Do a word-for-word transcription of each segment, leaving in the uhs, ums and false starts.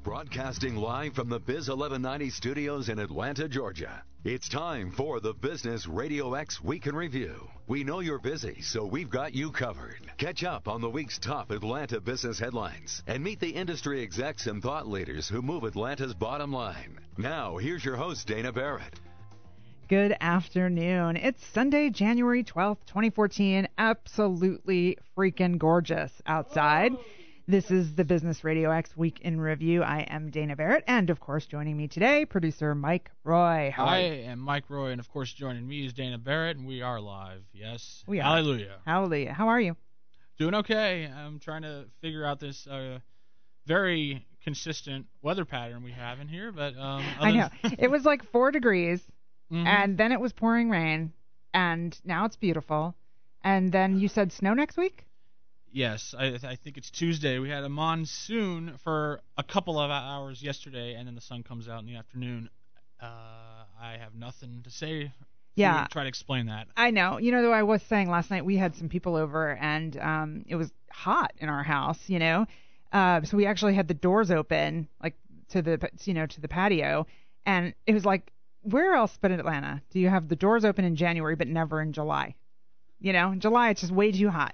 Broadcasting live from the Biz eleven ninety studios in Atlanta, Georgia. It's time for the Business Radio X Week in Review. We know you're busy, so we've got you covered. Catch up on the week's top Atlanta business headlines and meet the industry execs and thought leaders who move Atlanta's bottom line. Now, here's your host, Dana Barrett. Good afternoon. It's Sunday, January twelfth, twenty fourteen. Absolutely freaking gorgeous outside. This is the Business Radio X Week in Review. I am Dana Barrett, and of course joining me today, producer Mike Roy. How I am Mike Roy, and of course joining me is Dana Barrett, and we are live. Yes. We are. Hallelujah. Hallelujah. How are you? Doing okay. I'm trying to figure out this uh, very consistent weather pattern we have in here, but um, I know. It was like four degrees, mm-hmm. and then it was pouring rain, and now it's beautiful. And then you said snow next week? Yes, I, I think it's Tuesday. We had a monsoon for a couple of hours yesterday, and then the sun comes out in the afternoon. Uh, I have nothing to say. Yeah. To try to explain that. I know. You know, though, I was saying last night we had some people over, and um, it was hot in our house, you know. Uh, so we actually had the doors open, like, to the, you know, to the patio, and it was like, where else but in Atlanta do you have the doors open in January but never in July? You know, in July it's just way too hot.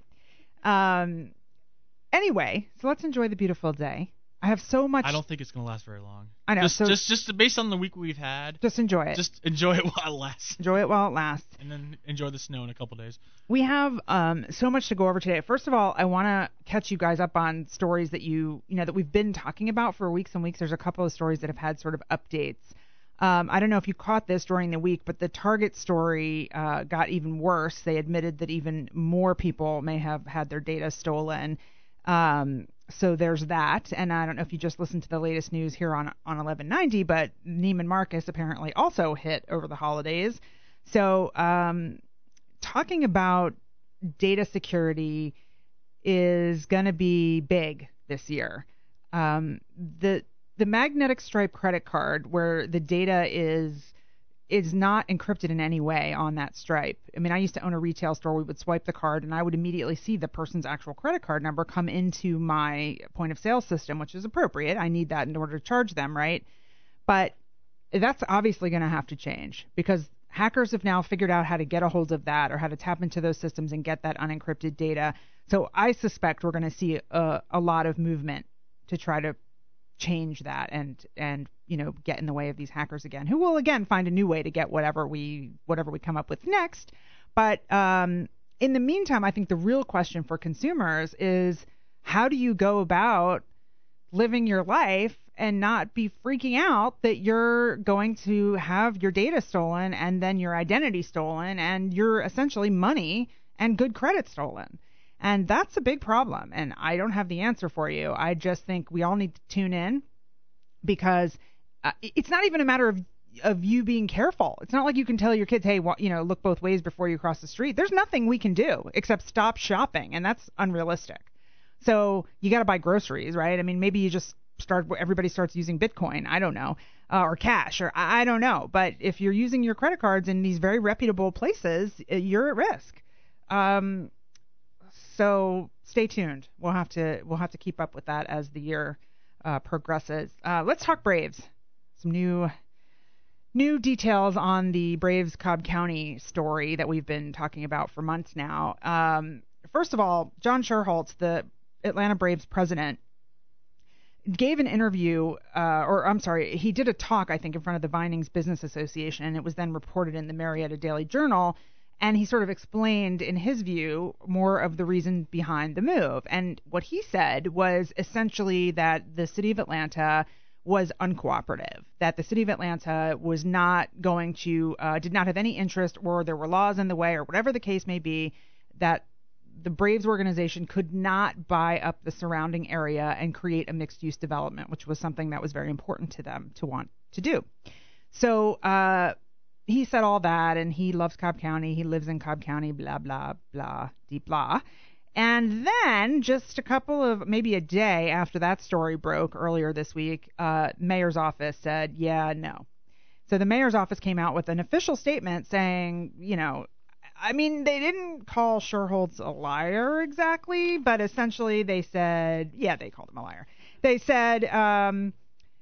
Um. Anyway, so let's enjoy the beautiful day. I have so much. I don't think it's going to last very long. I know. Just, so just, just based on the week we've had. Just enjoy it. Just enjoy it while it lasts. Enjoy it while it lasts. And then enjoy the snow in a couple days. We have um so much to go over today. First of all, I want to catch you guys up on stories that you you know that we've been talking about for weeks and weeks. There's a couple of stories that have had sort of updates. Um, I don't know if you caught this during the week, but the Target story uh, got even worse. They admitted that even more people may have had their data stolen. Um, so there's that. And I don't know if you just listened to the latest news here on, on eleven ninety, but Neiman Marcus apparently also hit over the holidays. So um, talking about data security is going to be big this year. Um, the The magnetic stripe credit card, where the data is is not encrypted in any way on that stripe. I mean, I used to own a retail store. We would swipe the card, and I would immediately see the person's actual credit card number come into my point of sale system, which is appropriate. I need that in order to charge them, right? But that's obviously going to have to change because hackers have now figured out how to get a hold of that or how to tap into those systems and get that unencrypted data. So I suspect we're going to see a, a lot of movement to try to change that and and you know get in the way of these hackers again, who will again find a new way to get whatever we whatever we come up with next. But um, in the meantime, I think the real question for consumers is, how do you go about living your life and not be freaking out that you're going to have your data stolen and then your identity stolen and your essentially money and good credit stolen? And that's a big problem, and I don't have the answer for you. I just think we all need to tune in because uh, it's not even a matter of of you being careful. It's not like you can tell your kids, hey, well, you know, look both ways before you cross the street. There's nothing we can do except stop shopping, and that's unrealistic. So you got to buy groceries, right? I mean, maybe you just start, everybody starts using Bitcoin, I don't know, uh, or cash, or I, I don't know. But if you're using your credit cards in these very reputable places, you're at risk. Um So stay tuned. We'll have to we'll have to keep up with that as the year uh, progresses. Uh, let's talk Braves. Some new new details on the Braves Cobb County story that we've been talking about for months now. Um, first of all, John Schuerholz, the Atlanta Braves president, gave an interview, uh, or I'm sorry, he did a talk, I think, in front of the Vinings Business Association, and it was then reported in the Marietta Daily Journal. And he sort of explained, in his view, more of the reason behind the move. And what he said was essentially that the city of Atlanta was uncooperative, that the city of Atlanta was not going to, uh, did not have any interest, or there were laws in the way, or whatever the case may be, that the Braves organization could not buy up the surrounding area and create a mixed-use development, which was something that was very important to them to want to do. So, uh, he said all that, and he loves Cobb County. He lives in Cobb County, blah, blah, blah, deep blah. And then just a couple of, maybe a day after that story broke earlier this week, uh, mayor's office said, yeah, no. So the mayor's office came out with an official statement saying, you know, I mean, they didn't call Schuerholz a liar exactly, but essentially they said, yeah, they called him a liar. They said, um,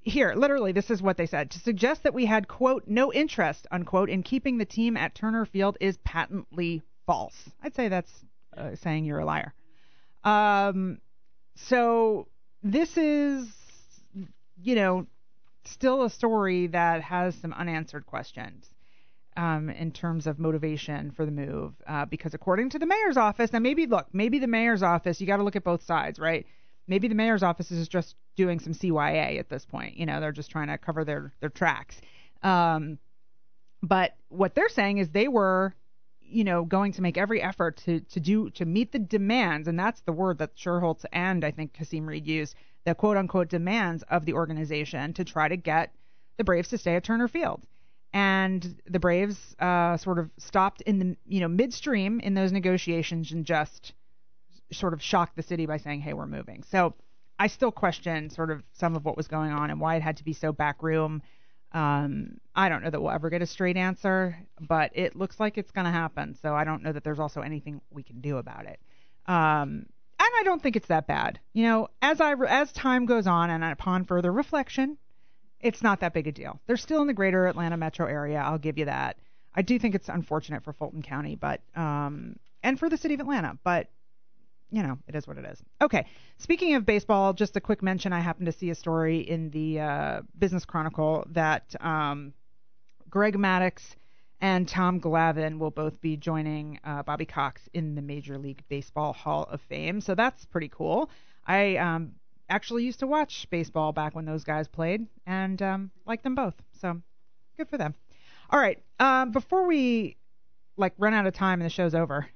here, literally, this is what they said. To suggest that we had, quote, no interest, unquote, in keeping the team at Turner Field is patently false. I'd say that's uh, saying you're a liar. Um, so this is, you know, still a story that has some unanswered questions um, in terms of motivation for the move. Uh, because according to the mayor's office, now maybe, look, maybe the mayor's office, you got to look at both sides, right? Maybe the mayor's office is just doing some C Y A at this point. You know, they're just trying to cover their, their tracks. Um, but what they're saying is they were, you know, going to make every effort to, to do to meet the demands, and that's the word that Sherholtz and I think Kasim Reed used, the quote-unquote demands of the organization to try to get the Braves to stay at Turner Field. And the Braves uh, sort of stopped in the, you know, midstream in those negotiations and just sort of shocked the city by saying, hey, we're moving. So I still question sort of some of what was going on and why it had to be so backroom. Um, I don't know that we'll ever get a straight answer, but it looks like it's going to happen. So I don't know that there's also anything we can do about it. Um, and I don't think it's that bad. You know, as I as time goes on and upon further reflection, it's not that big a deal. They're still in the greater Atlanta metro area. I'll give you that. I do think it's unfortunate for Fulton County, but um, and for the city of Atlanta, but you know, it is what it is. Okay. Speaking of baseball, just a quick mention. I happened to see a story in the uh, Business Chronicle that um, Greg Maddux and Tom Glavine will both be joining uh, Bobby Cox in the Major League Baseball Hall of Fame. So that's pretty cool. I um, actually used to watch baseball back when those guys played and um, liked them both. So good for them. All right. Um, before we like run out of time and the show's over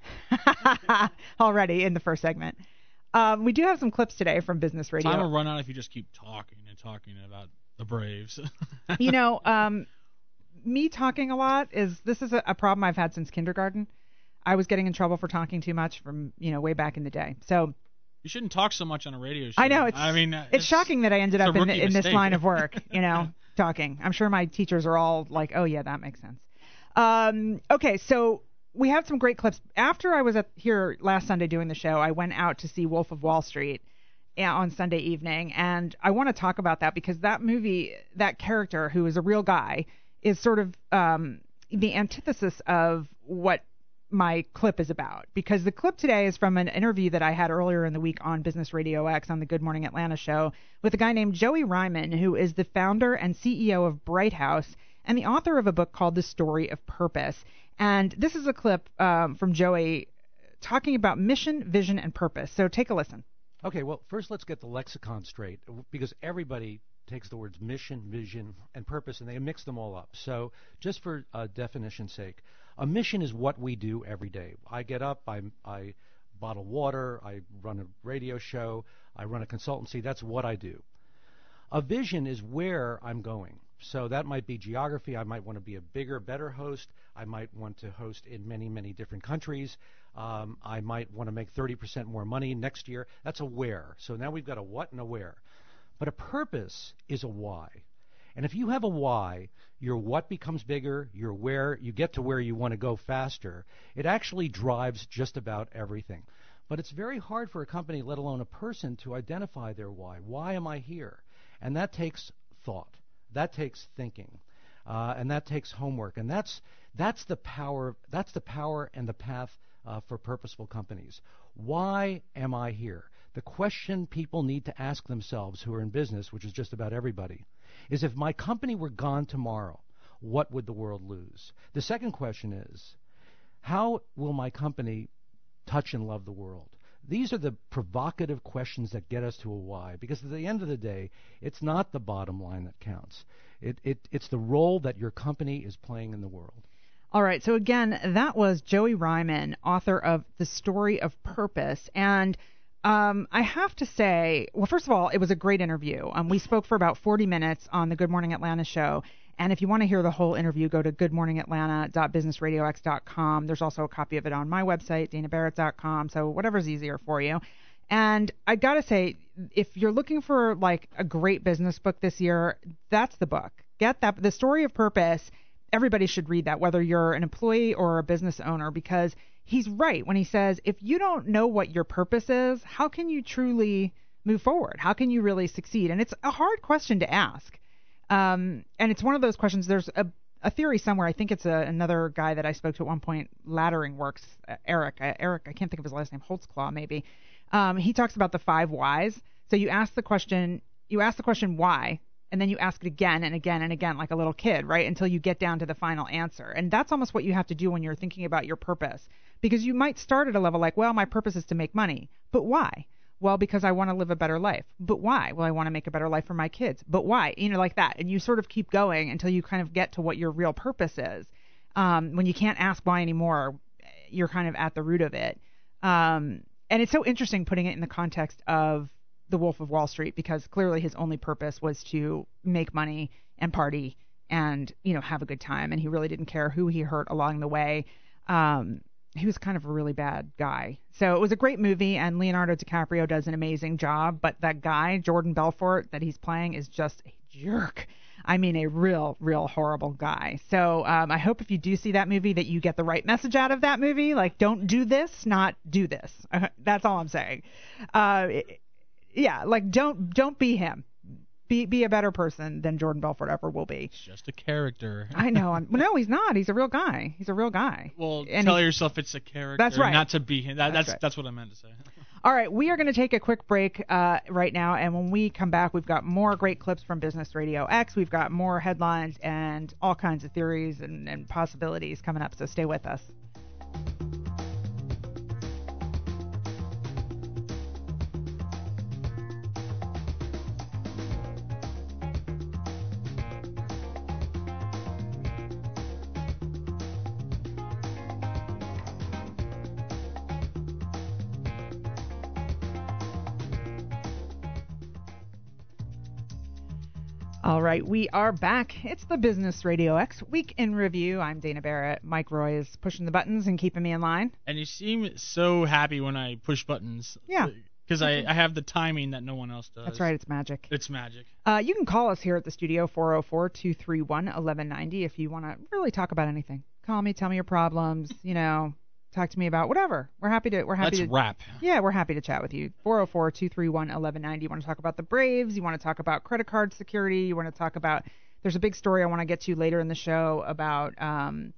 already in the first segment. Um, we do have some clips today from Business Radio. Time will run out if you just keep talking and talking about the Braves. You know, um, me talking a lot is, this is a, a problem I've had since kindergarten. I was getting in trouble for talking too much from, you know, way back in the day. So you shouldn't talk so much on a radio show. I know. It's, I mean, it's, it's shocking that I ended up in, in this line of work, you know, Yeah. talking. I'm sure my teachers are all like, oh yeah, that makes sense. Um, okay, so we have some great clips. After I was at here last Sunday doing the show, I went out to see Wolf of Wall Street on Sunday evening, and I want to talk about that because that movie, that character who is a real guy, is sort of um, the antithesis of what my clip is about. Because the clip today is from an interview that I had earlier in the week on Business Radio X on the Good Morning Atlanta show with a guy named Joey Ryman, who is the founder and C E O of Bright House and the author of a book called The Story of Purpose. And this is a clip um, from Joey talking about mission, vision, and purpose. So take a listen. Okay, well, first let's get the lexicon straight, because everybody takes the words mission, vision, and purpose, and they mix them all up. So just for uh, definition's sake, a mission is what we do every day. I get up, I, I bottle water, I run a radio show, I run a consultancy. That's what I do. A vision is where I'm going. So that might be geography. I might want to be a bigger, better host. I might want to host in many, many different countries. Um, I might want to make thirty percent more money next year. That's a where. So now we've got a what and a where. But a purpose is a why. And if you have a why, your what becomes bigger, your where, you get to where you want to go faster. It actually drives just about everything. But it's very hard for a company, let alone a person, to identify their why. Why am I here? And that takes thought. That takes thinking, uh, and that takes homework, and that's that's the power. That's the power and the path uh, for purposeful companies. Why am I here? The question people need to ask themselves, who are in business, which is just about everybody, is if my company were gone tomorrow, what would the world lose? The second question is, how will my company touch and love the world? These are the provocative questions that get us to a why, because at the end of the day, it's not the bottom line that counts. It, it, it's the role that your company is playing in the world. All right. So again, that was Joey Ryman, author of The Story of Purpose. And um, I have to say, well, first of all, it was a great interview. Um, we spoke for about forty minutes on the Good Morning Atlanta show. And if you want to hear the whole interview, go to good morning atlanta dot business radio x dot com. There's also a copy of it on my website, dana barrett dot com. So whatever's easier for you. And I got to say, if you're looking for like a great business book this year, that's the book. Get that. The Story of Purpose. Everybody should read that, whether you're an employee or a business owner, because he's right when he says, if you don't know what your purpose is, how can you truly move forward? How can you really succeed? And it's a hard question to ask. Um, and it's one of those questions. There's a, a theory somewhere. I think it's a, another guy that I spoke to at one point, Laddering Works, uh, Eric. Uh, Eric, I can't think of his last name, Holtzclaw maybe. Um, he talks about the five whys. So you ask the question, you ask the question why, and then you ask it again and again and again like a little kid, right, until you get down to the final answer. And that's almost what you have to do when you're thinking about your purpose. Because you might start at a level like, well, my purpose is to make money. But why? Well, because I want to live a better life. But why? Well, I want to make a better life for my kids. But why? You know, like that. And you sort of keep going until you kind of get to what your real purpose is. Um, when you can't ask why anymore, you're kind of at the root of it. Um, and it's so interesting putting it in the context of The Wolf of Wall Street, because clearly his only purpose was to make money and party and, you know, have a good time. And he really didn't care who he hurt along the way. Um, he was kind of a really bad guy. So it was a great movie, and Leonardo DiCaprio does an amazing job. But that guy, Jordan Belfort, that he's playing is just a jerk. I mean, a real, real horrible guy. So um, I hope if you do see that movie that you get the right message out of that movie. Like, don't do this, not do this. That's all I'm saying. Uh, it, yeah, like, don't don't be him. Be be a better person than Jordan Belfort ever will be. It's just a character. I know. I'm, no, he's not. He's a real guy. He's a real guy. Well, and tell he, yourself it's a character. That's right. Not to be him. That, that's that's right. that's what I meant to say. All right, we are going to take a quick break uh, right now, and when we come back, we've got more great clips from Business Radio X. We've got more headlines and all kinds of theories and, and possibilities coming up, so stay with us. All right, we are back. It's the Business Radio X Week in Review. I'm Dana Barrett. Mike Roy is pushing the buttons and keeping me in line. And you seem so happy when I push buttons. Yeah. Because I, I have the timing that no one else does. That's right, it's magic. It's magic. Uh, you can call us here at the studio, four oh four, two three one, one one nine oh, if you want to really talk about anything. Call me, tell me your problems, you know, talk to me about whatever. We're happy to. We're happy Let's to, wrap. Yeah, we're happy to chat with you. four oh four, two three one, one one nine oh. You want to talk about the Braves? You want to talk about credit card security? You want to talk about? There's a big story I want to get to later in the show about um,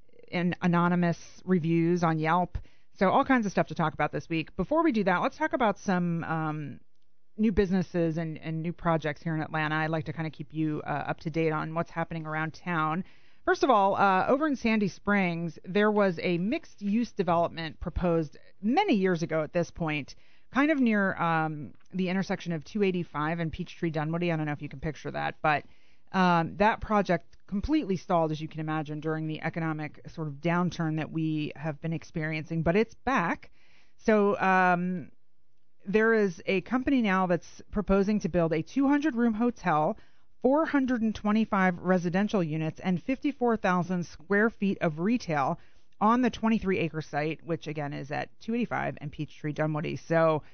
an anonymous reviews on Yelp. So all kinds of stuff to talk about this week. Before we do that, let's talk about some um, new businesses and, and new projects here in Atlanta. I'd like to kind of keep you uh, up to date on what's happening around town. First of all, uh, over in Sandy Springs, there was a mixed-use development proposed many years ago at this point, kind of near um, the intersection of two eighty-five and Peachtree Dunwoody. I don't know if you can picture that, but um, that project completely stalled, as you can imagine, during the economic sort of downturn that we have been experiencing. But it's back. So um, there is a company now that's proposing to build a two hundred room hotel, four hundred twenty-five residential units, and fifty-four thousand square feet of retail on the twenty-three acre site, which again is at two eighty-five and Peachtree Dunwoody. So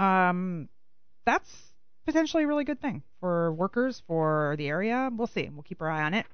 um, that's potentially a really good thing for workers, for the area. We'll see. We'll keep our eye on it.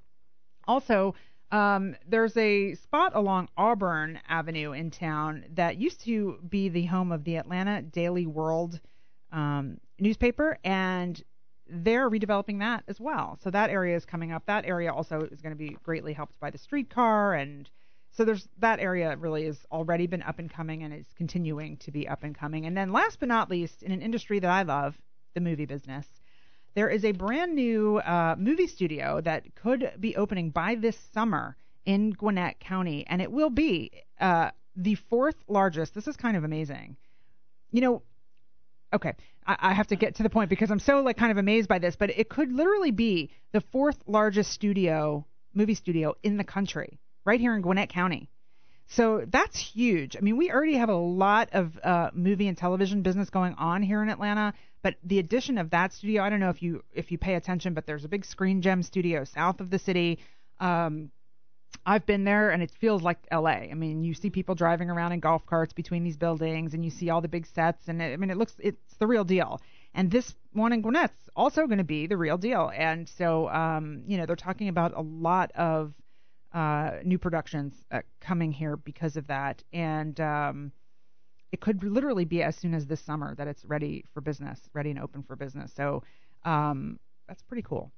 Also, um, there's a spot along Auburn Avenue in town that used to be the home of the Atlanta Daily World um, newspaper, and they're redeveloping that as well. So that area is coming up. That area also is going to be greatly helped by the streetcar, and so there's that area really has already been up and coming and is continuing to be up and coming. And then last but not least, in an industry that I love, the movie business, there is a brand new uh, movie studio that could be opening by this summer in Gwinnett County, and it will be uh, the fourth largest. This is kind of amazing. You know, okay, I, I have to get to the point because I'm so like kind of amazed by this, but it could literally be the fourth largest studio, movie studio in the country, right here in Gwinnett County. So that's huge. I mean, we already have a lot of uh, movie and television business going on here in Atlanta, but the addition of that studio, I don't know if you if you pay attention, but there's a big Screen Gem studio south of the city. Um, I've been there, and it feels like L A. I mean, you see people driving around in golf carts between these buildings, and you see all the big sets, and it, I mean, it looks it's the real deal. And this one in Gwinnett's also going to be the real deal. And so, um, you know, they're talking about a lot of uh, new productions uh, coming here because of that, and um, it could literally be as soon as this summer that it's ready for business, ready and open for business. So um, that's pretty cool.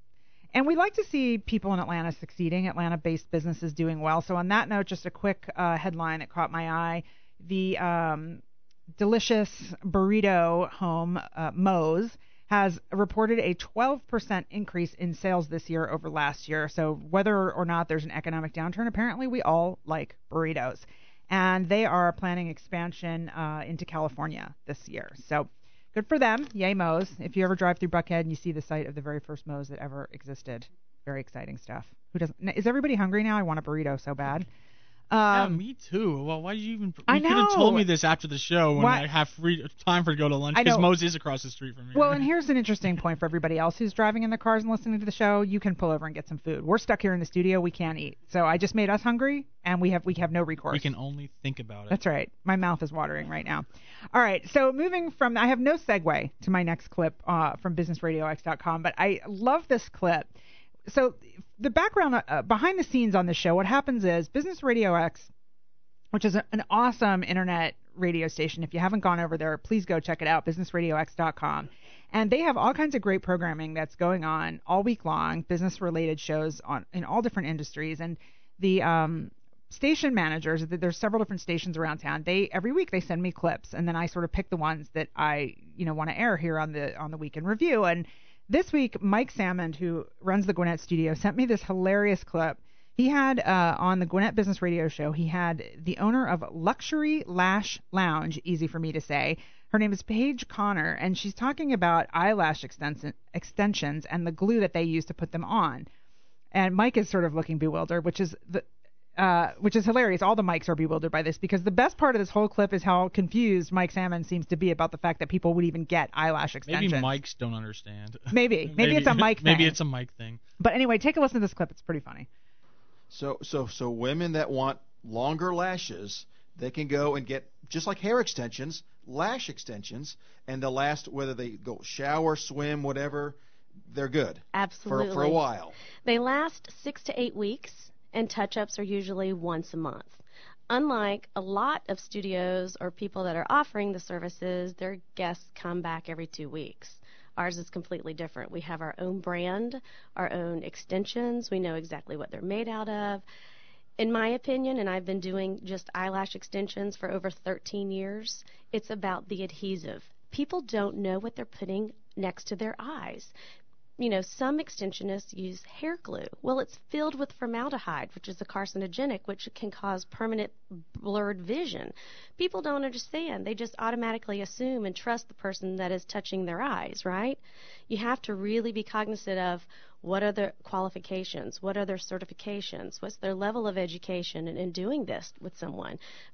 And we like to see people in Atlanta succeeding, Atlanta-based businesses doing well. So on that note, just a quick uh, headline that caught my eye. The um, delicious burrito home, uh, Moe's, has reported a twelve percent increase in sales this year over last year. So whether or not there's an economic downturn, apparently we all like burritos. And they are planning expansion uh, into California this year. So good for them. Yay, Moe's. If you ever drive through Buckhead and you see the site of the very first Moe's that ever existed, very exciting stuff. Who doesn't? Is everybody hungry now? I want a burrito so bad. Um, yeah, me too. Well, why did you even? I You could have know. told me this after the show when Why- I have free time for to go to lunch I because know. Moe's is across the street from me. Well, and here's an interesting point for everybody else who's driving in their cars and listening to the show. You can pull over and get some food. We're stuck here in the studio. We can't eat. So I just made us hungry, and we have we have no recourse. we can only think about it. That's right. My mouth is watering right now. All right. So moving from, I have no segue to my next clip uh, from business radio x dot com, but I love this clip. So the background uh, behind the scenes on the show, what happens is Business Radio X, which is a, an awesome internet radio station. If you haven't gone over there, please go check it out, business radio x dot com. And they have all kinds of great programming that's going on all week long, business-related shows on in all different industries. And the um, station managers, there's several different stations around town. They every week they send me clips, and then I sort of pick the ones that I you know want to air here on the on the Week in Review. And this week, Mike Salmond, who runs the Gwinnett studio, sent me this hilarious clip. He had uh, on the Gwinnett Business Radio Show, he had the owner of Luxury Lash Lounge, easy for me to say. Her name is Paige Connor, and she's talking about eyelash extens- extensions and the glue that they use to put them on. And Mike is sort of looking bewildered, which is the uh, which is hilarious. All the mics are bewildered by this because the best part of this whole clip is how confused Mike Salmond seems to be about the fact that people would even get eyelash extensions. Maybe mics don't understand. Maybe. Maybe, maybe it's a mic thing. Maybe it's a mic thing. But anyway, take a listen to this clip. It's pretty funny. So, so, so women that want longer lashes, they can go and get, just like hair extensions, lash extensions, and they'll last whether they go shower, swim, whatever. They're good. Absolutely. For, for a while. They last six to eight weeks, and touch-ups are usually once a month. Unlike a lot of studios or people that are offering the services, their guests come back every two weeks. Ours is completely different. We have our own brand, our own extensions. We know exactly what they're made out of. In my opinion, and I've been doing just eyelash extensions for over thirteen years, it's about the adhesive. People don't know what they're putting next to their eyes. You know, some extensionists use hair glue. Well, it's filled with formaldehyde, which is a carcinogenic, which can cause permanent blurred vision. People don't understand. They just automatically assume and trust the person that is touching their eyes, right? You have to really be cognizant of what are their qualifications, what are their certifications, what's their level of education in, in doing this with someone.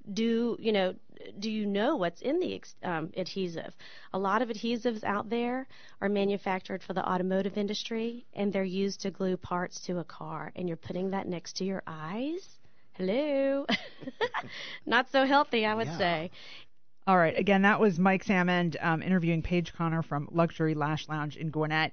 Do you know? Do you know what's in the um, adhesive? A lot of adhesives out there are manufactured for the automotive industry, and they're used to glue parts to a car, and you're putting that next to your eyes? Hello? Not so healthy, I would Yeah. say. All right. Again, that was Mike Salmond um, interviewing Paige Connor from Luxury Lash Lounge in Gwinnett.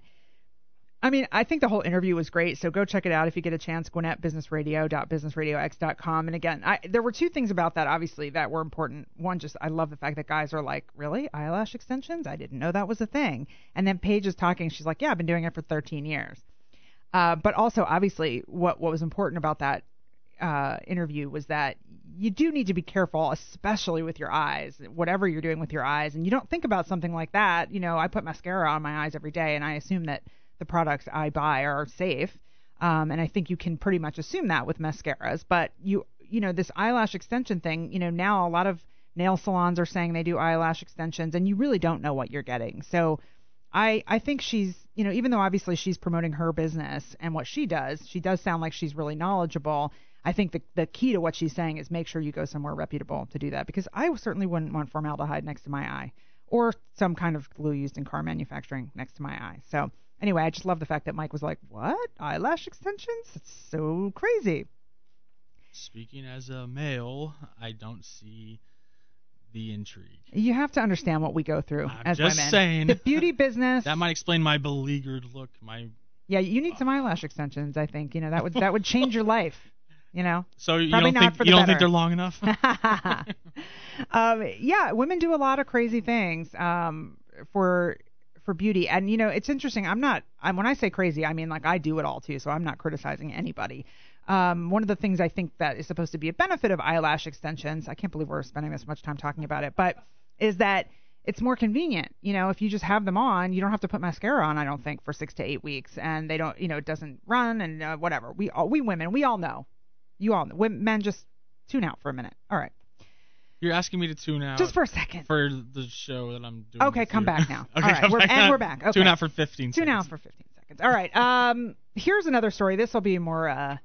I mean, I think the whole interview was great, so go check it out if you get a chance, Gwinnett Business Radio dot business radio x dot com. And again, I, there were two things about that, obviously, that were important. One, just I love the fact that guys are like, really? Eyelash extensions? I didn't know that was a thing. And then Paige is talking. She's like, yeah, I've been doing it for thirteen years. Uh, but also, obviously, what, what was important about that uh, interview was that you do need to be careful, especially with your eyes, whatever you're doing with your eyes. And you don't think about something like that. You know, I put mascara on my eyes every day, and I assume that the products I buy are safe. Um, and I think you can pretty much assume that with mascaras. But, you you know, this eyelash extension thing, you know, now a lot of nail salons are saying they do eyelash extensions, and you really don't know what you're getting. So I, I think she's, you know, even though obviously she's promoting her business and what she does, she does sound like she's really knowledgeable. I think the the key to what she's saying is make sure you go somewhere reputable to do that, because I certainly wouldn't want formaldehyde next to my eye or some kind of glue used in car manufacturing next to my eye. So anyway, I just love the fact that Mike was like, what? Eyelash extensions? It's so crazy. Speaking as a male, I don't see the intrigue. You have to understand what we go through I'm as just women. saying. The beauty business. That might explain my beleaguered look. My Yeah, you need some eyelash extensions, I think. You know, that would that would change your life. You know? So you Probably don't not think for the you don't better. think they're long enough? um, yeah, women do a lot of crazy things um, for for beauty. And you know, it's interesting. I'm not. I'm when I say crazy, I mean like I do it all too. So I'm not criticizing anybody. Um, one of the things I think that is supposed to be a benefit of eyelash extensions, I can't believe we're spending this much time talking about it, but is that it's more convenient. You know, if you just have them on, you don't have to put mascara on, I don't think, for six to eight weeks. And they don't, you know, it doesn't run and uh, whatever. We all, we women, we all know. You all know. Women, men, just tune out for a minute. All right. You're asking me to tune out just for a second for the show that I'm doing. Okay, come you. back now. okay, all right, we're, back and now. we're back. Okay. Tune out for fifteen Tune seconds. out for fifteen seconds. All right. Um, here's another story. This will be more uh,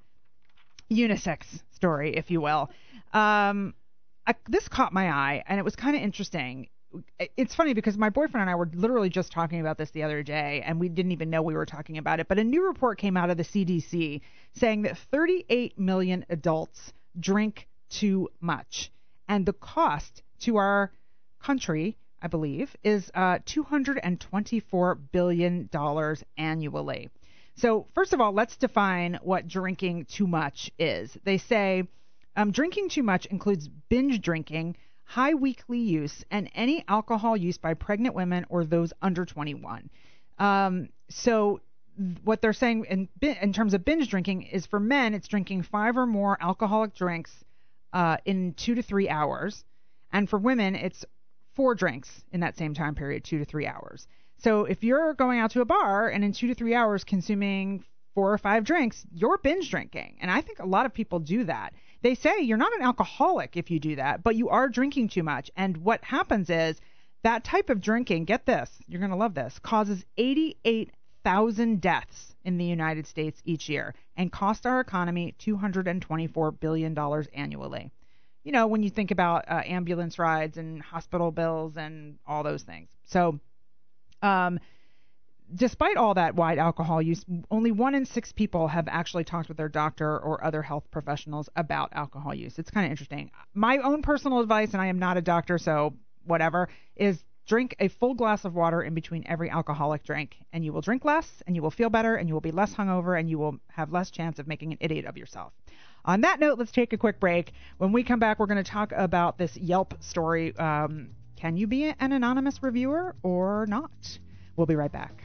unisex story, if you will. Um, I, this caught my eye, and it was kind of interesting. It's funny because my boyfriend and I were literally just talking about this the other day, and we didn't even know we were talking about it. But a new report came out of the C D C saying that thirty-eight million adults drink too much, and the cost to our country, I believe, is uh, two hundred twenty-four billion dollars annually. So first of all, let's define what drinking too much is. They say um, drinking too much includes binge drinking, high weekly use, and any alcohol use by pregnant women or those under twenty-one. Um, so what they're saying in, in terms of binge drinking is for men, it's drinking five or more alcoholic drinks uh, in two to three hours. And for women, it's four drinks in that same time period, two to three hours. So if you're going out to a bar and in two to three hours consuming four or five drinks, you're binge drinking. And I think a lot of people do that. They say you're not an alcoholic if you do that, but you are drinking too much. And what happens is that type of drinking, get this, you're going to love this, causes eighty-eight thousand deaths in the United States each year and costs our economy two hundred twenty-four billion dollars annually. You know, when you think about uh, ambulance rides and hospital bills and all those things. So, um, despite all that wide alcohol use, only one in six people have actually talked with their doctor or other health professionals about alcohol use. It's kind of interesting. My own personal advice, and I am not a doctor, so whatever, is drink a full glass of water in between every alcoholic drink, and you will drink less, and you will feel better, and you will be less hungover, and you will have less chance of making an idiot of yourself. On that note, let's take a quick break. When we come back, we're going to talk about this Yelp story. Um, can you be an anonymous reviewer or not? We'll be right back.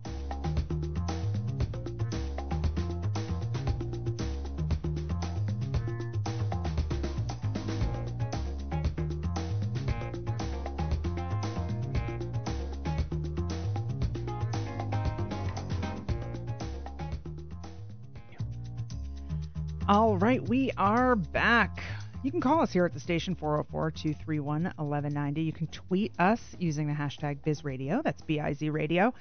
All right, we are back. You can call us here at the station, four oh four, two three one, one one nine oh. You can tweet us using the hashtag BizRadio. That's B I Z Radio.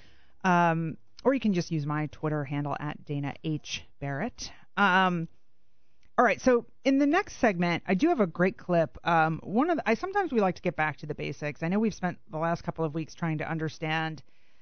Um, or you can just use my Twitter handle at Dana H. Barrett. Um, all right, so in the next segment, I do have a great clip. Um, one of the, I sometimes we like to get back to the basics. I know we've spent the last couple of weeks trying to understand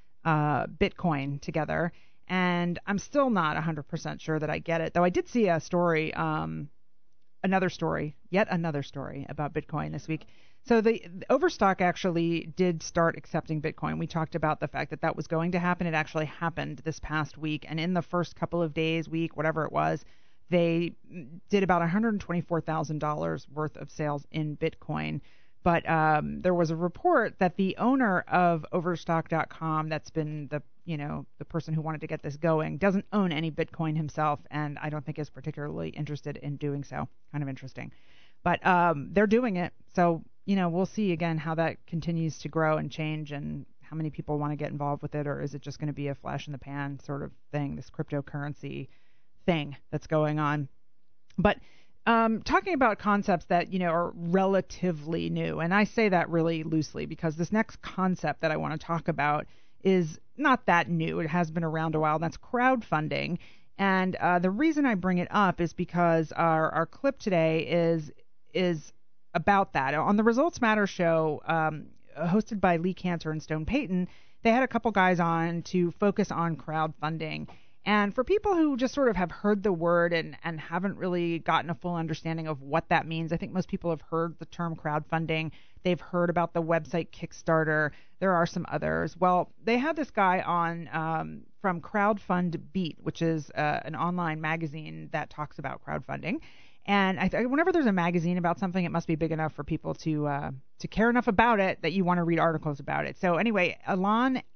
uh, Bitcoin together. And I'm still not one hundred percent sure that I get it, though I did see a story, um, another story, yet another story about Bitcoin this week. So the, the Overstock actually did start accepting Bitcoin. We talked about the fact that that was going to happen. It actually happened this past week. And in the first couple of days, week, whatever it was, they did about one hundred twenty-four thousand dollars worth of sales in Bitcoin. But um, there was a report that the owner of Overstock dot com, that's been the you know the person who wanted to get this going, doesn't own any Bitcoin himself, and I don't think is particularly interested in doing so. Kind of interesting, but um, they're doing it. So you know we'll see again how that continues to grow and change, and how many people want to get involved with it, or is it just going to be a flash in the pan sort of thing, this cryptocurrency thing that's going on? But Um, talking about concepts that, you know, are relatively new, and I say that really loosely because this next concept that I want to talk about is not that new. It has been around a while, and that's crowdfunding. And uh, the reason I bring it up is because our, our clip today is is about that. On the Results Matter show, um, hosted by Lee Cantor and Stone Payton, they had a couple guys on to focus on crowdfunding. And for people who just sort of have heard the word and, and haven't really gotten a full understanding of what that means, I think most people have heard the term crowdfunding. They've heard about the website Kickstarter. There are some others. Well, they had this guy on um, from Crowdfund Beat, which is uh, an online magazine that talks about crowdfunding. And I th- whenever there's a magazine about something, it must be big enough for people to uh, to care enough about it that you want to read articles about it. So anyway, Alon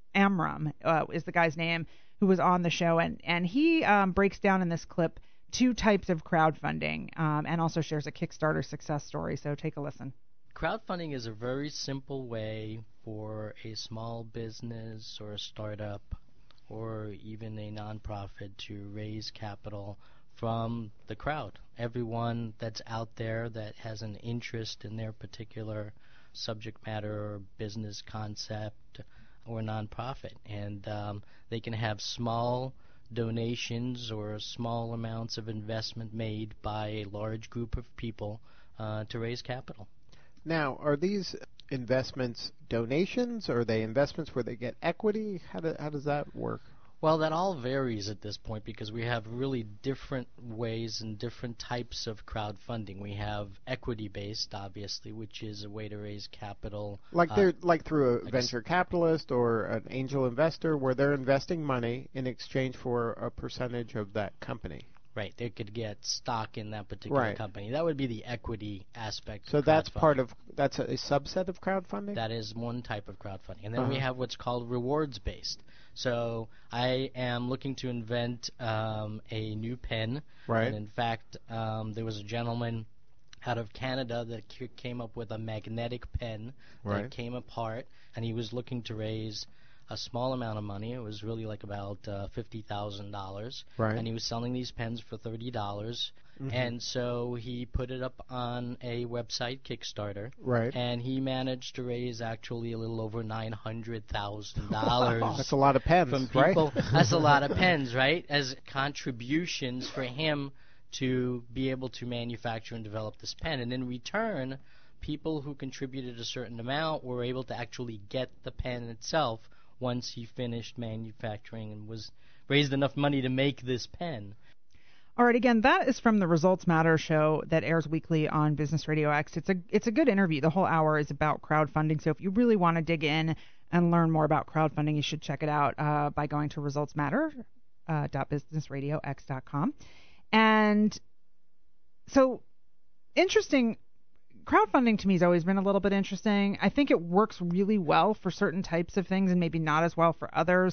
Amram uh, is the guy's name, who was on the show, and and he um, breaks down in this clip two types of crowdfunding, um, and also shares a Kickstarter success story. So take a listen. Crowdfunding is a very simple way for a small business or a startup or even a nonprofit to raise capital from the crowd. Everyone that's out there that has an interest in their particular subject matter or business concept or nonprofit. And um, they can have small donations or small amounts of investment made by a large group of people uh, to raise capital. Now, are these investments donations, or are they investments where they get equity? How, do, how does that work? Well, that all varies at this point because we have really different ways and different types of crowdfunding. We have equity-based, obviously, which is a way to raise capital. Like uh, they're like through a like venture capitalist or an angel investor, where they're investing money in exchange for a percentage of that company. Right, they could get stock in that particular Right. company. That would be the equity aspect. So of that's crowdfunding. part of that's a, a subset of crowdfunding. That is one type of crowdfunding. And then we Uh-huh. have what's called rewards-based. So I am looking to invent um, a new pen. Right. And in fact, um, there was a gentleman out of Canada that c- came up with a magnetic pen Right. that came apart, and he was looking to raise a small amount of money. It was really like about uh, fifty thousand dollars. Right. And he was selling these pens for thirty dollars. Mhm. And so he put it up on a website, Kickstarter. Right. And he managed to raise actually a little over nine hundred thousand dollars. That's a lot of pens, from right? people. That's a lot of pens, right? As contributions for him to be able to manufacture and develop this pen. And in return, people who contributed a certain amount were able to actually get the pen itself once he finished manufacturing and was raised enough money to make this pen. All right, again, that is from the Results Matter show that airs weekly on Business Radio X. It's a it's a good interview. The whole hour is about crowdfunding. So if you really want to dig in and learn more about crowdfunding, you should check it out uh, by going to results matter dot business radio x dot com. And so, interesting. Crowdfunding to me has always been a little bit interesting. I think it works really well for certain types of things and maybe not as well for others.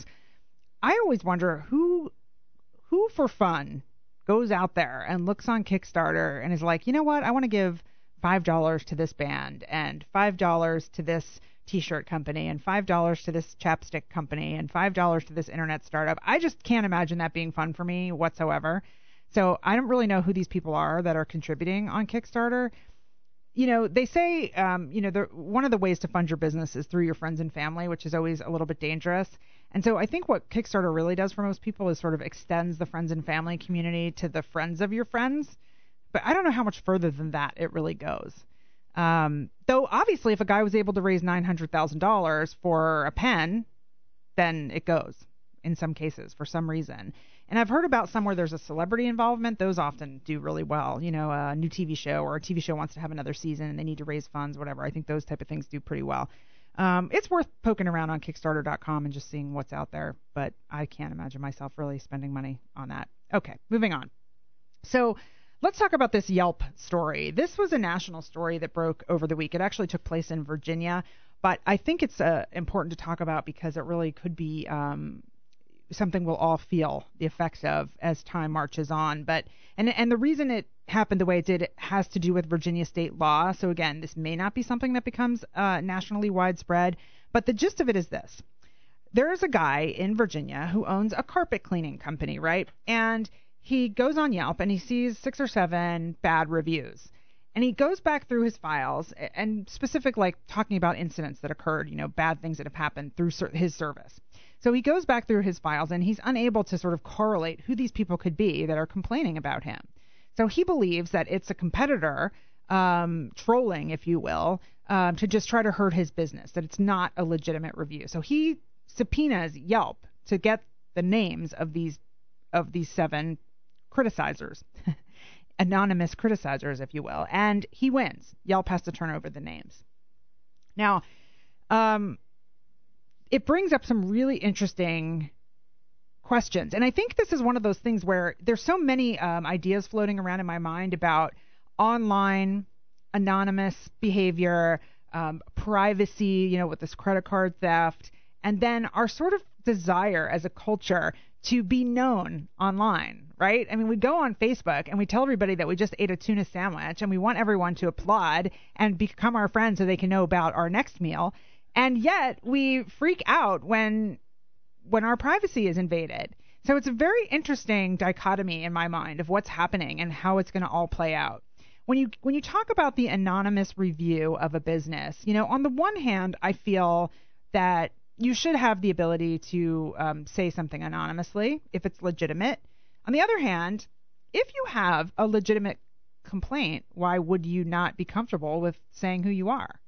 I always wonder who who for fun goes out there and looks on Kickstarter and is like, you know what, I want to give five dollars to this band and five dollars to this T-shirt company and five dollars to this chapstick company and five dollars to this internet startup. I just can't imagine that being fun for me whatsoever. So I don't really know who these people are that are contributing on Kickstarter. You know, they say, um, you know, the, one of the ways to fund your business is through your friends and family, which is always a little bit dangerous. And so I think what Kickstarter really does for most people is sort of extends the friends and family community to the friends of your friends. But I don't know how much further than that it really goes. Um, though, obviously, if a guy was able to raise nine hundred thousand dollars for a pen, then it goes in some cases for some reason. And I've heard about some where there's a celebrity involvement. Those often do really well. You know, a new T V show or a T V show wants to have another season and they need to raise funds, whatever. I think those type of things do pretty well. Um, it's worth poking around on Kickstarter dot com and just seeing what's out there. But I can't imagine myself really spending money on that. Okay, moving on. So let's talk about this Yelp story. This was a national story that broke over the week. It actually took place in Virginia. But I think it's uh, important to talk about because it really could be um, something we'll all feel the effects of as time marches on. But and and the reason it happened the way it did it has to do with Virginia state law. So again, this may not be something that becomes uh, nationally widespread. But the gist of it is this. There is a guy in Virginia who owns a carpet cleaning company, right? And he goes on Yelp and he sees six or seven bad reviews. And he goes back through his files and specific, like talking about incidents that occurred, you know, bad things that have happened through his service. So he goes back through his files and he's unable to sort of correlate who these people could be that are complaining about him. So he believes that it's a competitor um, trolling, if you will, um, to just try to hurt his business, that it's not a legitimate review. So he subpoenas Yelp to get the names of these of these seven criticizers. Anonymous criticizers, if you will, and he wins. Yelp has to turn over the names. Now, um, it brings up some really interesting questions, and I think this is one of those things where there's so many um, ideas floating around in my mind about online anonymous behavior, um, privacy, you know, with this credit card theft, and then our sort of desire as a culture to be known online, right? I mean, we go on Facebook and we tell everybody that we just ate a tuna sandwich, and we want everyone to applaud and become our friends so they can know about our next meal. And yet we freak out when when our privacy is invaded. So it's a very interesting dichotomy in my mind of what's happening and how it's going to all play out. When you when you talk about the anonymous review of a business, you know, on the one hand, I feel that you should have the ability to um, say something anonymously if it's legitimate. On the other hand, if you have a legitimate complaint, why would you not be comfortable with saying who you are?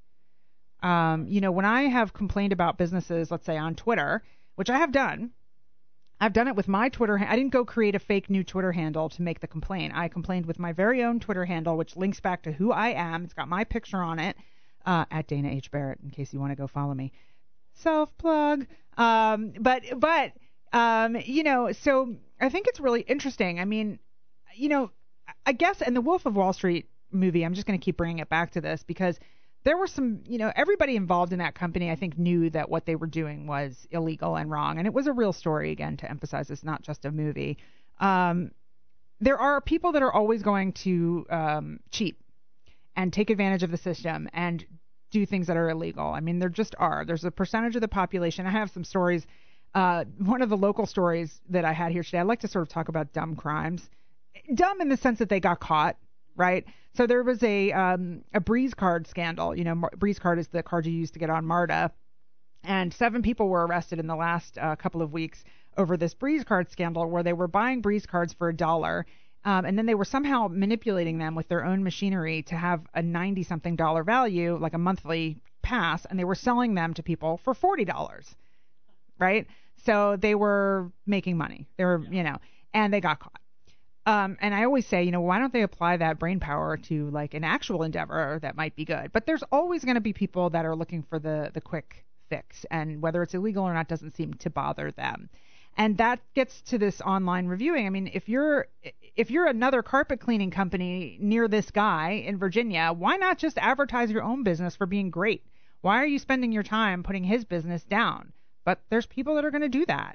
Um, you know, when I have complained about businesses, let's say on Twitter, which I have done, I've done it with my Twitter. I didn't go create a fake new Twitter handle to make the complaint. I complained with my very own Twitter handle, which links back to who I am. It's got my picture on it, uh, at Dana H. Barrett, in case you want to go follow me. Self plug. Um, but, but, um, you know, so I think it's really interesting. I mean, you know, I guess in the Wolf of Wall Street movie, I'm just going to keep bringing it back to this because there were some, you know, everybody involved in that company, I think, knew that what they were doing was illegal and wrong. And it was a real story, again, to emphasize it's not just a movie. Um, there are people that are always going to um, cheat and take advantage of the system and do things that are illegal. I mean, there just are. There's a percentage of the population. I have some stories. Uh, one of the local stories that I had here today, I like to sort of talk about dumb crimes. Dumb in the sense that they got caught, right? So there was a um, a Breeze card scandal. You know, Mar- Breeze card is the card you use to get on MARTA. And seven people were arrested in the last uh, couple of weeks over this Breeze card scandal where they were buying Breeze cards for a dollar. Um, and then they were somehow manipulating them with their own machinery to have a ninety-something dollar value, like a monthly pass, and they were selling them to people for forty dollars, right? So they were making money. They were, you know, and they got caught. Um, and I always say, you know, why don't they apply that brain power to like an actual endeavor that might be good? But there's always going to be people that are looking for the the quick fix, and whether it's illegal or not doesn't seem to bother them. And that gets to this online reviewing. I mean, if you're if you're another carpet cleaning company near this guy in Virginia, why not just advertise your own business for being great? Why are you spending your time putting his business down? But there's people that are going to do that.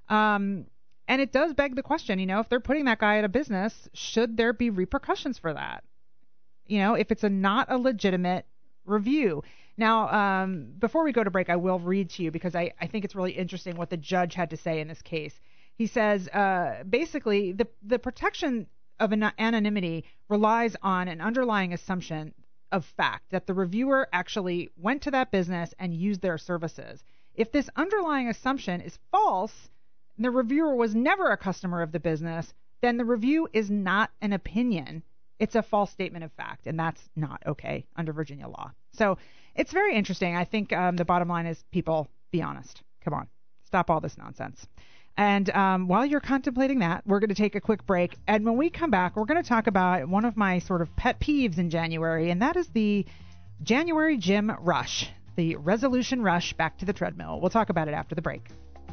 Um, and it does beg the question, you know, if they're putting that guy out of business, should there be repercussions for that? You know, if it's a not a legitimate review. Now, um, before we go to break, I will read to you because I, I think it's really interesting what the judge had to say in this case. He says, uh, basically, the, the protection of an anonymity relies on an underlying assumption of fact that the reviewer actually went to that business and used their services. If this underlying assumption is false, and the reviewer was never a customer of the business, then the review is not an opinion. It's a false statement of fact, and that's not okay under Virginia law. So it's very interesting. I think um, the bottom line is, people, be honest. Come on. Stop all this nonsense. And um, while you're contemplating that, we're going to take a quick break. And when we come back, we're going to talk about one of my sort of pet peeves in January, and that is the January gym rush, the resolution rush back to the treadmill. We'll talk about it after the break.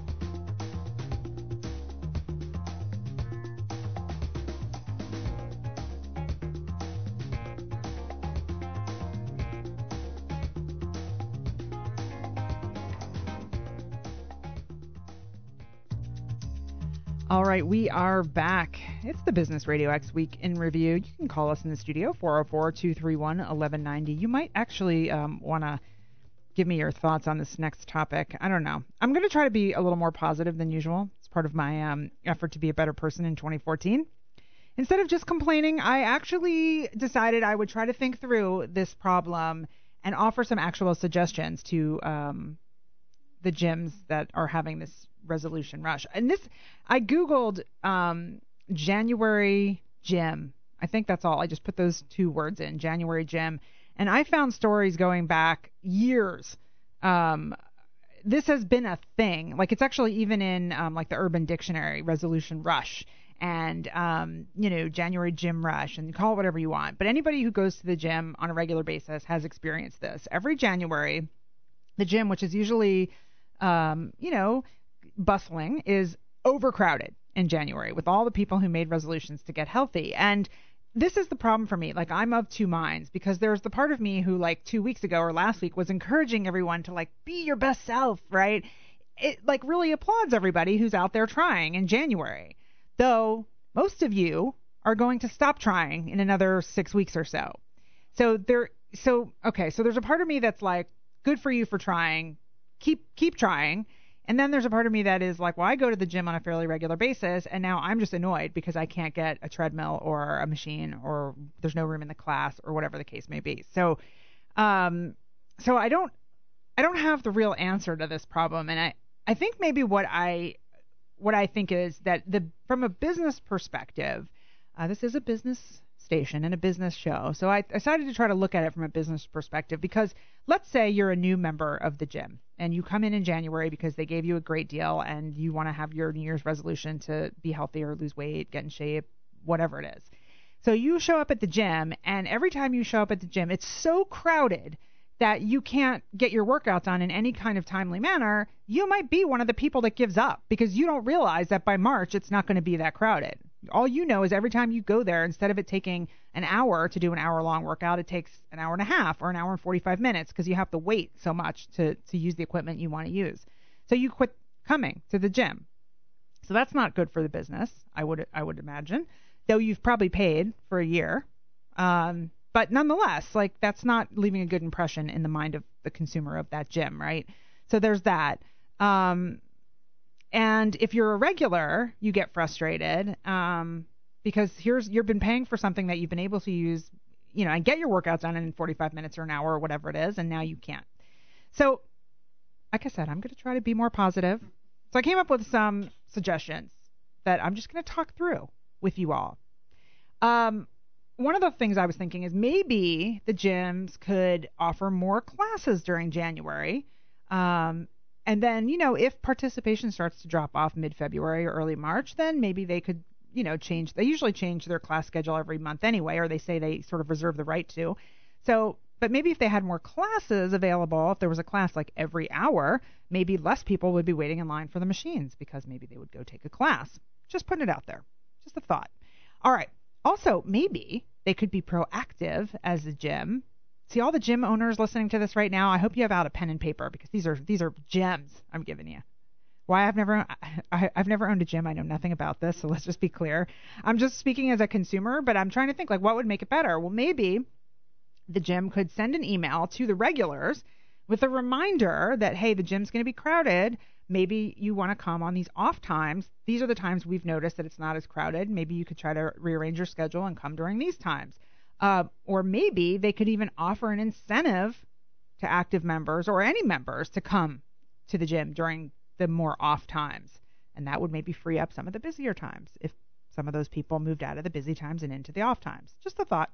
All right, we are back. It's the Business Radio X Week in Review. You can call us in the studio, four oh four, two three one, eleven ninety. You might actually um, want to give me your thoughts on this next topic. I don't know. I'm going to try to be a little more positive than usual. It's part of my um, effort to be a better person in twenty fourteen. Instead of just complaining, I actually decided I would try to think through this problem and offer some actual suggestions to um, the gyms that are having this resolution rush. And this, I Googled um, January gym. I think that's all. I just put those two words in, January gym. And I found stories going back years. Um, this has been a thing. Like, it's actually even in um, like the Urban Dictionary, resolution rush. And, um, you know, January gym rush, and call it whatever you want. But anybody who goes to the gym on a regular basis has experienced this. Every January, the gym, which is usually, um, you know, bustling, is overcrowded in January with all the people who made resolutions to get healthy. And this is the problem for me. Like, I'm of two minds, because there's the part of me who, like, two weeks ago or last week was encouraging everyone to, like, be your best self, right? it like really applauds everybody who's out there trying in January. Though most of you are going to stop trying in another six weeks or so. So there, so okay, so there's a part of me that's like, good for you for trying, keep keep trying. And then there's a part of me that is like, well, I go to the gym on a fairly regular basis, and now I'm just annoyed because I can't get a treadmill or a machine, or there's no room in the class, or whatever the case may be. So, um, so I don't, I don't have the real answer to this problem, and I, I think maybe what I, what I think is that the from a business perspective, uh, this is a business station and a business show, so I decided to try to look at it from a business perspective, because let's say you're a new member of the gym and you come in in January because they gave you a great deal and you want to have your New Year's resolution to be healthier, lose weight, get in shape, whatever it is. So you show up at the gym, and every time you show up at the gym, it's so crowded that you can't get your workouts on in any kind of timely manner. You might be one of the people that gives up because you don't realize that by March it's not going to be that crowded. All you know is every time you go there, instead of it taking an hour to do an hour-long workout, it takes an hour and a half or an hour and forty-five minutes because you have to wait so much to, to use the equipment you want to use. So you quit coming to the gym. So that's not good for the business, I would I would imagine, though you've probably paid for a year. Um, but nonetheless, like that's not leaving a good impression in the mind of the consumer of that gym, right? So there's that. Um, And if you're a regular, you get frustrated um, because here's you've been paying for something that you've been able to use, you know, and get your workouts done in forty-five minutes or an hour or whatever it is, and now you can't. So, like I said, I'm going to try to be more positive. So I came up with some suggestions that I'm just going to talk through with you all. Um, one of the things I was thinking is maybe the gyms could offer more classes during January. Um, And then, you know, if participation starts to drop off mid-February or early March, then maybe they could, you know, change. They usually change their class schedule every month anyway, or they say they sort of reserve the right to. So, but maybe if they had more classes available, if there was a class like every hour, maybe less people would be waiting in line for the machines because maybe they would go take a class. Just putting it out there. Just a thought. All right. Also, maybe they could be proactive as a gym. See, all the gym owners listening to this right now, I hope you have out a pen and paper because these are these are gems I'm giving you. Why I've never I, I've never owned a gym. I know nothing about this, so let's just be clear. I'm just speaking as a consumer, but I'm trying to think like what would make it better. Well, maybe the gym could send an email to the regulars with a reminder that, hey, the gym's going to be crowded. Maybe you want to come on these off times. These are the times we've noticed that it's not as crowded. Maybe you could try to rearrange your schedule and come during these times. Uh, or maybe they could even offer an incentive to active members or any members to come to the gym during the more off times. And that would maybe free up some of the busier times if some of those people moved out of the busy times and into the off times. Just a thought.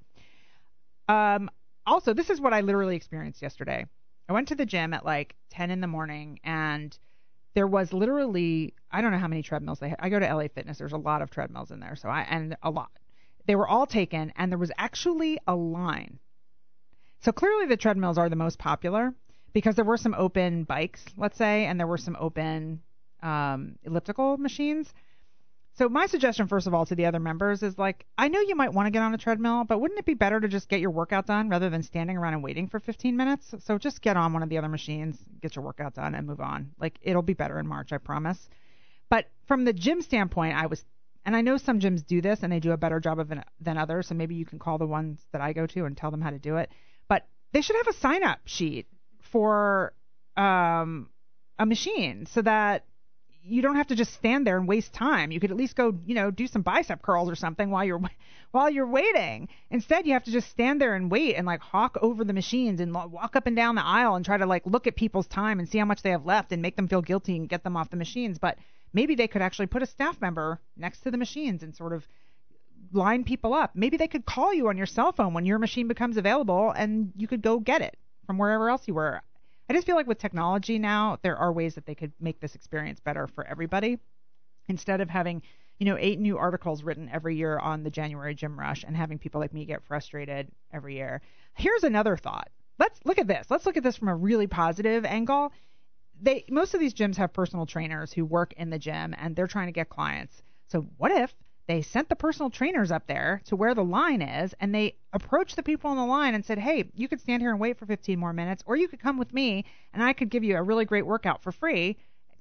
Um, also, this is what I literally experienced yesterday. I went to the gym at like ten in the morning, and there was literally, I don't know how many treadmills they had. I go to L A Fitness. There's a lot of treadmills in there, so I and a lot. They were all taken, and there was actually a line. So clearly the treadmills are the most popular because there were some open bikes, let's say, and there were some open um, elliptical machines. So my suggestion, first of all, to the other members is like, I know you might want to get on a treadmill, but wouldn't it be better to just get your workout done rather than standing around and waiting for fifteen minutes? So just get on one of the other machines, get your workout done, and move on. Like, it'll be better in March, I promise. But from the gym standpoint, I was, and I know some gyms do this and they do a better job of it than others, so maybe you can call the ones that I go to and tell them how to do it. But they should have a sign-up sheet for um, a machine so that you don't have to just stand there and waste time. You could at least go, you know, do some bicep curls or something while you're while you're waiting. Instead, you have to just stand there and wait and like hawk over the machines and walk up and down the aisle and try to like look at people's time and see how much they have left and make them feel guilty and get them off the machines. But maybe they could actually put a staff member next to the machines and sort of line people up. Maybe they could call you on your cell phone when your machine becomes available and you could go get it from wherever else you were. I just feel like with technology now, there are ways that they could make this experience better for everybody. Instead of having, you know, eight new articles written every year on the January gym rush and having people like me get frustrated every year. Here's another thought. Let's look at this. Let's look at this from a really positive angle. They most of these gyms have personal trainers who work in the gym and they're trying to get clients. So what if they sent the personal trainers up there to where the line is, and they approached the people on the line and said, hey, you could stand here and wait for fifteen more minutes, or you could come with me, and I could give you a really great workout for free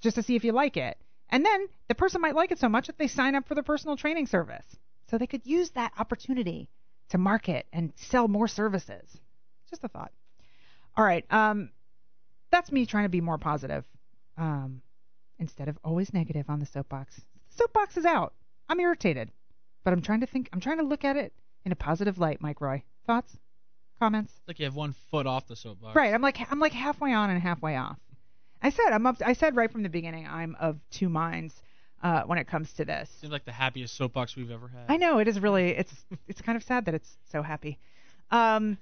just to see if you like it. And then the person might like it so much that they sign up for the personal training service. So they could use that opportunity to market and sell more services. Just a thought. All right. Um, that's me trying to be more positive um, instead of always negative on the soapbox. The soapbox is out. I'm irritated. But I'm trying to think. I'm trying to look at it in a positive light, Mike Roy. Thoughts? Comments? It's like you have one foot off the soapbox. Right. I'm like I'm like halfway on and halfway off. I said I'm up. I said right from the beginning I'm of two minds uh, when it comes to this. Seems like the happiest soapbox we've ever had. I know it is really. It's it's kind of sad that it's so happy. Um,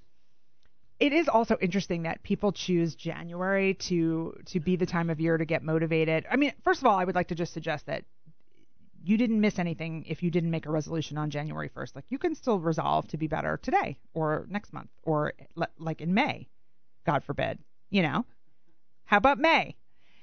it is also interesting that people choose January to to be the time of year to get motivated. I mean, first of all, I would like to just suggest that you didn't miss anything if you didn't make a resolution on January first. Like, you can still resolve to be better today or next month or le- like in May, God forbid, you know. How about May?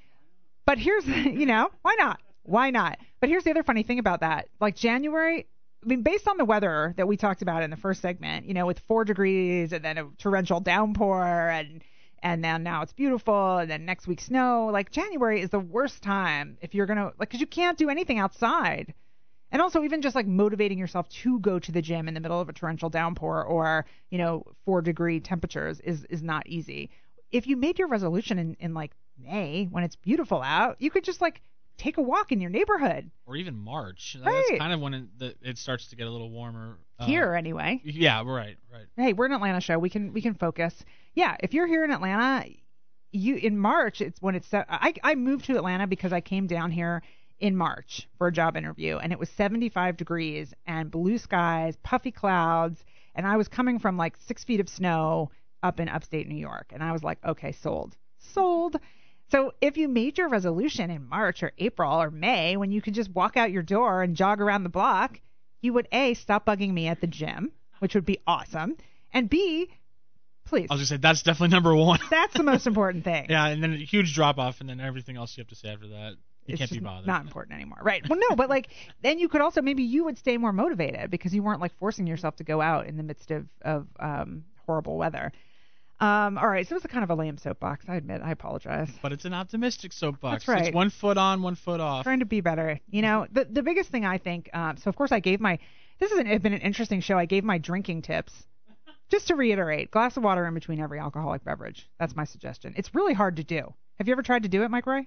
But here's, you know, why not? Why not? But here's the other funny thing about that. Like, January, I mean, based on the weather that we talked about in the first segment, you know, with four degrees and then a torrential downpour and and then now it's beautiful and then next week snow, like, January is the worst time if you're going to, like, because you can't do anything outside. And also even just, like, motivating yourself to go to the gym in the middle of a torrential downpour or, you know, four degree temperatures is, is not easy. If you made your resolution in, in, like, May when it's beautiful out, you could just, like, take a walk in your neighborhood. Or even March. Right. That's kind of when it, the, it starts to get a little warmer. Uh, Here, anyway. Yeah, right, right. Hey, we're an Atlanta show. We can we can focus. Yeah, if you're here in Atlanta, you in March, it's when it's set. I I moved to Atlanta because I came down here in March for a job interview, and it was seventy-five degrees and blue skies, puffy clouds, and I was coming from like six feet of snow up in upstate New York, and I was like, okay, sold, sold. So if you made your resolution in March or April or May, when you could just walk out your door and jog around the block, you would A, stop bugging me at the gym, which would be awesome, and B, please. I was going to say, that's definitely number one. That's the most important thing. Yeah, and then a huge drop-off, and then everything else you have to say after that. You It's can't be just bothered. not important anymore. Right. Well, no, but like then you could also, maybe you would stay more motivated because you weren't like forcing yourself to go out in the midst of, of um, horrible weather. Um, all right, so it's a kind of a lame soapbox. I admit, I apologize. But it's an optimistic soapbox. That's right. It's one foot on, one foot off. Trying to be better. You know, the the biggest thing I think. Um, so of course I gave my. This has an, been an interesting show. I gave my drinking tips. Just to reiterate, glass of water in between every alcoholic beverage. That's my suggestion. It's really hard to do. Have you ever tried to do it, Mike Roy?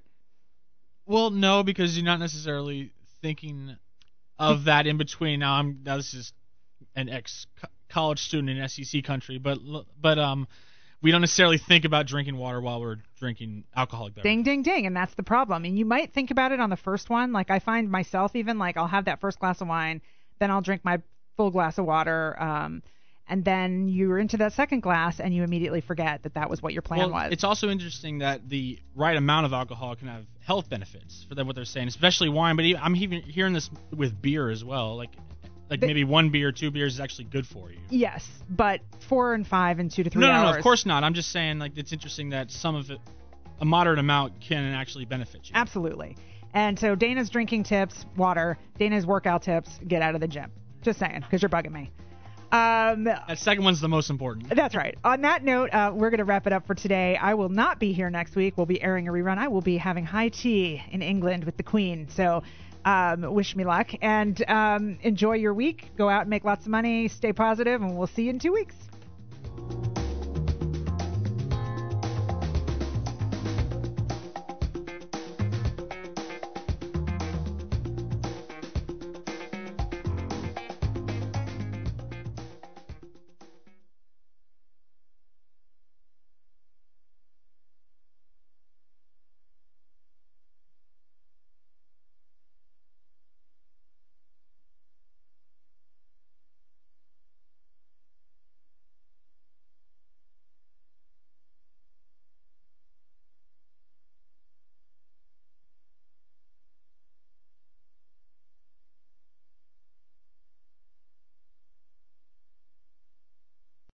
Well, no, because you're not necessarily thinking of that in between. Now, I'm now this is an ex-college student in S E C country, but but um. we don't necessarily think about drinking water while we're drinking alcoholic beverages. Ding, ding, ding, and that's the problem. And you might think about it on the first one. Like I find myself even like I'll have that first glass of wine, then I'll drink my full glass of water, um, and then you're into that second glass and you immediately forget that that was what your plan well, was. It's also interesting that the right amount of alcohol can have health benefits for them, what they're saying, especially wine. But I'm even hearing this with beer as well. Like like the, maybe one beer, two beers is actually good for you. Yes, but four and five and two to three no, no, hours. No, of course not. I'm just saying like it's interesting that some of it, a moderate amount, can actually benefit you. Absolutely. And so Dana's drinking tips, water. Dana's workout tips, get out of the gym. Just saying, because you're bugging me. Um, that second one's the most important. That's right. On that note, uh, we're going to wrap it up for today. I will not be here next week. We'll be airing a rerun. I will be having high tea in England with the Queen. So um, wish me luck. And um, enjoy your week. Go out and make lots of money. Stay positive, and we'll see you in two weeks.